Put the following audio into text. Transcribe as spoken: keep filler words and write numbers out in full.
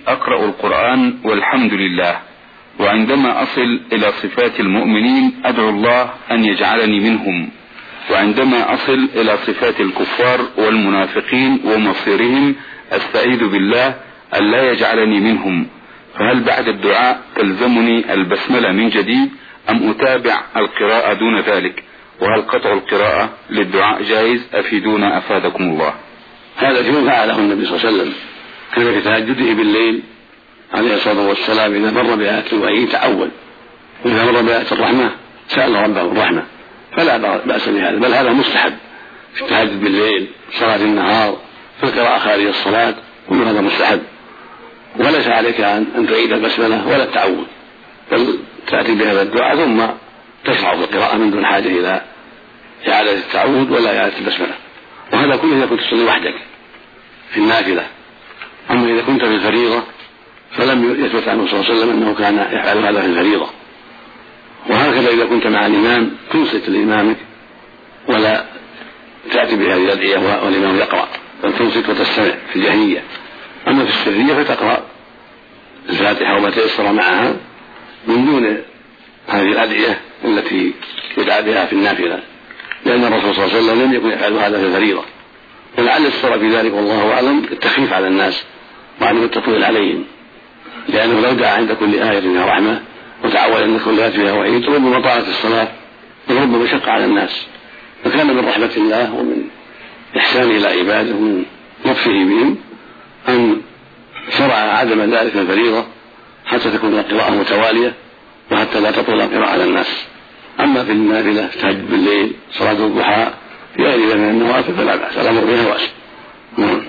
أقرأ القرآن والحمد لله، وعندما أصل إلى صفات المؤمنين أدعو الله أن يجعلني منهم، وعندما أصل إلى صفات الكفار والمنافقين ومصيرهم أستعيذ بالله أن لا يجعلني منهم. فهل بعد الدعاء تلزمني البسملة من جديد أم أتابع القراءة دون ذلك؟ وهل قطع القراءة للدعاء جائز؟ أفيدونا أفادكم الله. هذا شيء فعله النبي صلى الله عليه وسلم، كان في تهجده بالليل عليه الصلاة والسلام إذا مر بآيات الوحي تعود، وإذا مر بآيات الرحمة سأل ربه الرحمة، فلا بأس بهذا، بل هذا مستحب في التهجد بالليل، صلاة النهار، في القراءة خارج الصلاة، كل هذا مستحب، وليس عليك أن تعيد البسملة ولا التعوذ، بل تأتي بهذا الدعاء ثم تشرع في القراءة من دون حاجة إلى إعادة التعوذ ولا إعادة البسملة. وهذا كله إذا كنت تصلي وحدك في النافلة. أما إذا كنت في الفريضة فلم يثبت عنه صلى الله عليه وسلم أنه كان يفعل هذا في الفريضة. وهكذا إذا كنت مع الإمام تنصت لإمامك ولا تأتي بهذه الأدعية والإمام يقرأ، بل تنصت وتستمع في الجهرية. أما في السرية فتقرأ الفاتحة وما تيسر معها من دون هذه الأدعية التي يدعى بها في النافلة، لأن الرسول صلى الله عليه وسلم لم يكن يفعل هذا في الفريضة، ولعل السبب في ذلك والله أعلم التخفيف على الناس وعدم التطويل عليهم، لأنه لو دعا عند كل آية فيها رحمة وتعود أن كل آية فيها وعيد ربما طالت الصلاة وربما شق على الناس. فكان من رحمة الله ومن إحسانه إلى عباده ومن لطفه بهم أن شرع عدم ذلك الفريضة حتى تكون القراءة متوالية وحتى لا تطول القراءة على الناس. أما في النافلة تهجد بالليل، صلاة الضحى، في غير ذلك من النوافل فلا بأس، الأمر بها واسع.